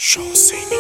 شاحسینی.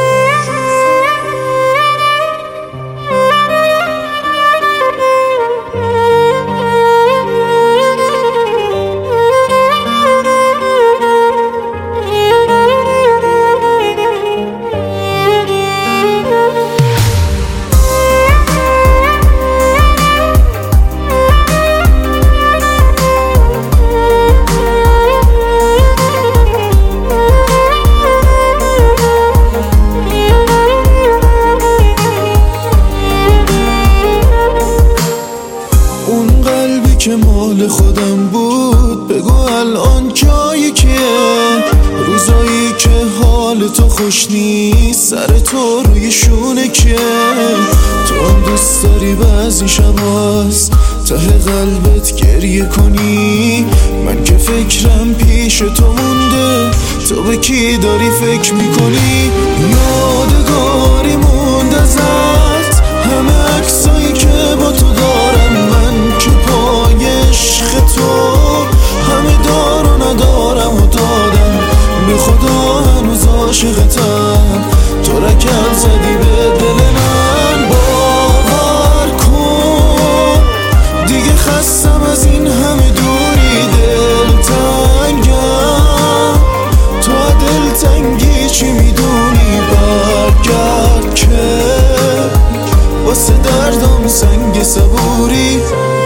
اون قلبی که مال خودم بود بگو الان جایی که روزایی که حال تو خوش نیست سر تو روی شونه که تو هم دوست داری بعضی شباست ته قلبت گریه کنی. من که فکرم پیش تو مونده تو به کی داری فکر میکنی؟ یادگاری مونده ازت همه عکسایی که با تو دارم من که پای عشق تو همه دار و ندارم و دادم به خدا هنوز عاشقتم. تو رکم زدی به دل من باور کن دیگه خستم از این همه دوری دلتنگم. تو دلتنگی چی میدونی برگرد که واسه دردم سنگ صبوری.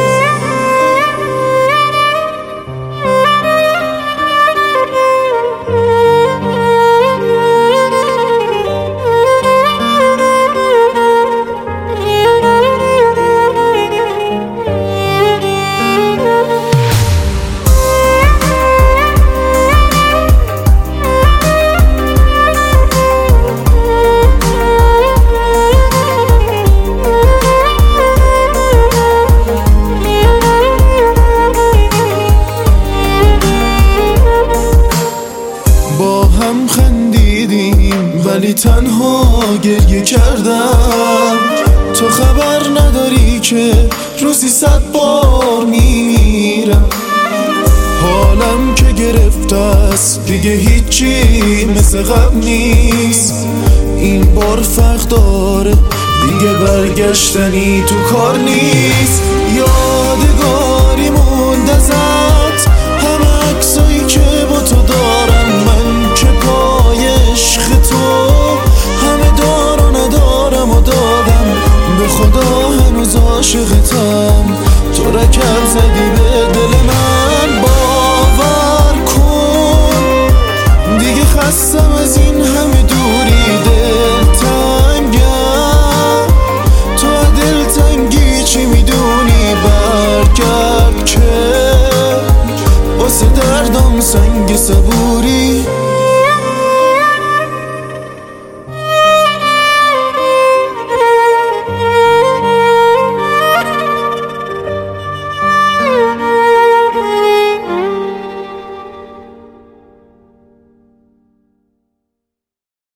با هم خندیدیم ولی تنها گریه کردم. تو خبر نداری که روزی 100 بار میمیرم. حالم که گرفته است دیگه هیچی مثل قبل نیست. این بار فرق داره دیگه برگشتنی تو کار نیست. یادگاری مونده ازت همه عکسایی که با تو دارم من که پای عشق تو همه دار و ندارم و دادم به خدا هنوز عاشقتم. تو رکم زدی به دل من باور کن دیگه خستم از این همه دوری دلتنگم. تو دلتنگی چی میدونی برگرد که واسه دردم سنگ صبور